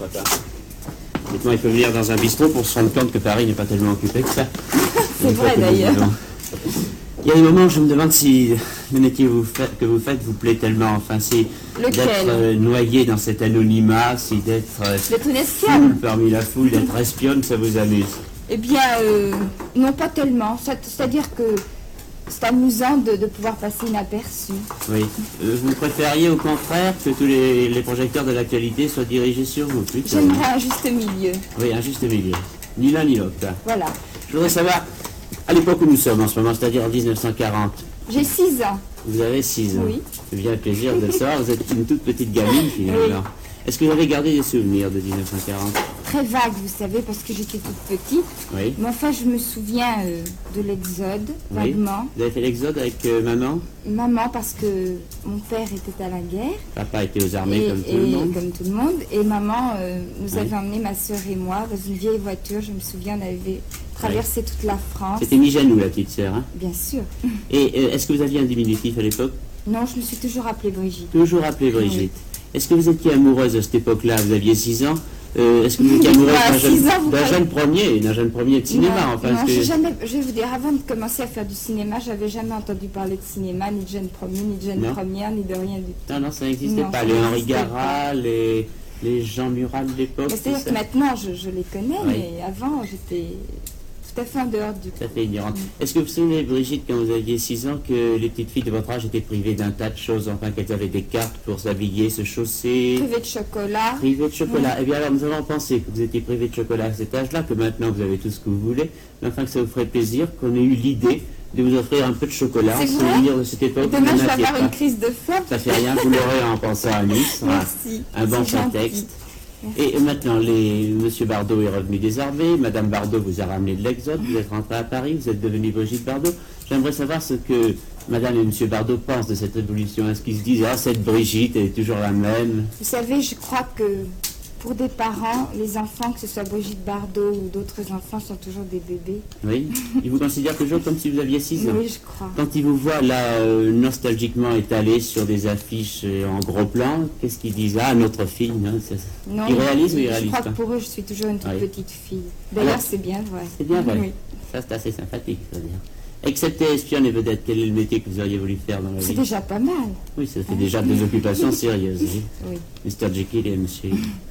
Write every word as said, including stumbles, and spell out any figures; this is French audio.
papa. Dites-moi, il faut venir dans un bistrot pour se rendre compte que Paris n'est pas tellement occupé que ça. C'est vrai d'ailleurs. Il y a des moments où je me demande si le métier vous faites, que vous faites vous plaît tellement. Enfin, si d'être euh, noyé dans cet anonymat, si d'être euh, foule parmi la foule, d'être espionne, ça vous amuse? Eh bien, euh, non, pas tellement. C'est-à-dire que c'est amusant de, de pouvoir passer inaperçu. Oui. Euh, vous préfériez au contraire que tous les, les projecteurs de l'actualité soient dirigés sur vous, plutôt? J'aimerais un juste milieu. Oui, un juste milieu. Ni l'un ni l'autre. Voilà. Je voudrais savoir, à l'époque où nous sommes en ce moment, c'est-à-dire en mille neuf cent quarante. J'ai six ans. Vous avez six ans. Oui. C'est bien le plaisir de le savoir. Vous êtes une toute petite gamine, finalement. Oui. Est-ce que vous avez gardé des souvenirs de mille neuf cent quarante? Très vague, vous savez, parce que j'étais toute petite. Oui. Mais enfin, je me souviens euh, de l'Exode, oui. vaguement. Vous avez fait l'Exode avec euh, maman? Maman, parce que mon père était à la guerre. Papa était aux armées, et, comme tout et le monde. Comme tout le monde. Et maman euh, nous oui. avait emmenés, ma soeur et moi, dans une vieille voiture. Je me souviens, on avait traversé oui. toute la France. C'était Mijanou, la petite sœur, hein? Bien sûr. Et euh, est-ce que vous aviez un diminutif à l'époque? Non, je me suis toujours appelée Brigitte. Toujours appelée Brigitte. Oui. Est-ce que vous étiez amoureuse à cette époque-là? Vous aviez six ans. Euh, Est-ce que vous étiez amoureuse d'un jeune, d'un jeune premier, d'un jeune premier de cinéma? Non, enfin, non que... j'ai jamais, je vais vous dire, avant de commencer à faire du cinéma, j'avais jamais entendu parler de cinéma, ni de jeune premier, ni de jeune non. première, ni de rien du tout. Non, non, ça n'existait pas. Les Henri Garat, les, les Jean Murat de l'époque. C'est-à-dire que maintenant, je, je les connais, oui. mais avant, j'étais tout à fait en dehors du... Tout à fait ignorante. Mm. Est-ce que vous vous souvenez, Brigitte, quand vous aviez six ans, que les petites filles de votre âge étaient privées d'un tas de choses, enfin qu'elles avaient des cartes pour s'habiller, se chausser? Privées de chocolat. Privées de chocolat. Mm. Eh bien alors, nous avons pensé que vous étiez privées de chocolat à cet âge-là, que maintenant vous avez tout ce que vous voulez, mais enfin que ça vous ferait plaisir qu'on ait eu l'idée de vous offrir un peu de chocolat en souvenir de cette époque. Demain, je vais avoir pas. une crise de faim. Ça fait rien, vous l'aurez en pensant à Nice. Merci. Un bon texte. Et maintenant, les... Monsieur Bardot est revenu des armées, Madame Bardot vous a ramené de l'Exode, vous êtes rentré à Paris, vous êtes devenu Brigitte Bardot. J'aimerais savoir ce que Madame et Monsieur Bardot pensent de cette révolution. Est-ce qu'ils se disent, ah, cette Brigitte est toujours la même? Vous savez, je crois que pour des parents, les enfants, que ce soit Brigitte Bardot ou d'autres enfants, sont toujours des bébés. Oui. Ils vous considèrent toujours comme si vous aviez six ans? Oui, je crois. Quand ils vous voient là, euh, nostalgiquement étalés sur des affiches euh, en gros plan, qu'est-ce qu'ils disent? Ah, notre fille, non, non ils réalisent ou ils je réalisent crois pas? que pour eux, je suis toujours une toute oui. petite fille. D'ailleurs, Alors, c'est bien vrai. C'est bien vrai. Oui. Ça, c'est assez sympathique, ça veut dire. Excepté espionne et vedette, quel est le métier que vous auriez voulu faire dans la vie? C'est déjà pas mal. Oui, ça fait déjà deux occupations sérieuses. Oui. Oui. mister Jekyll et monsieur